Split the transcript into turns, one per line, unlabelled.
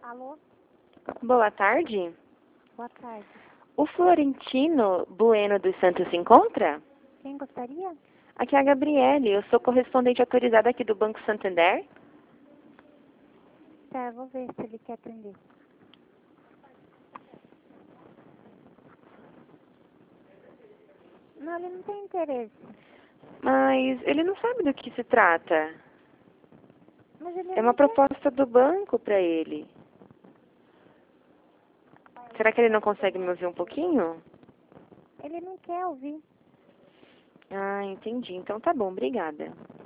Alô?
Boa tarde.
Boa tarde.
O Florentino Bueno dos Santos se encontra?
Quem gostaria?
Aqui é a Gabriele, eu sou correspondente autorizada aqui do Banco Santander.
Tá, vou ver se ele quer atender. Não, ele não tem interesse.
Mas ele não sabe do que se trata.
Mas ele
É
não
uma
quer.
proposta do banco para ele. Será que ele não consegue me ouvir um pouquinho?
Ele não quer ouvir.
Ah, entendi. Então tá bom, obrigada.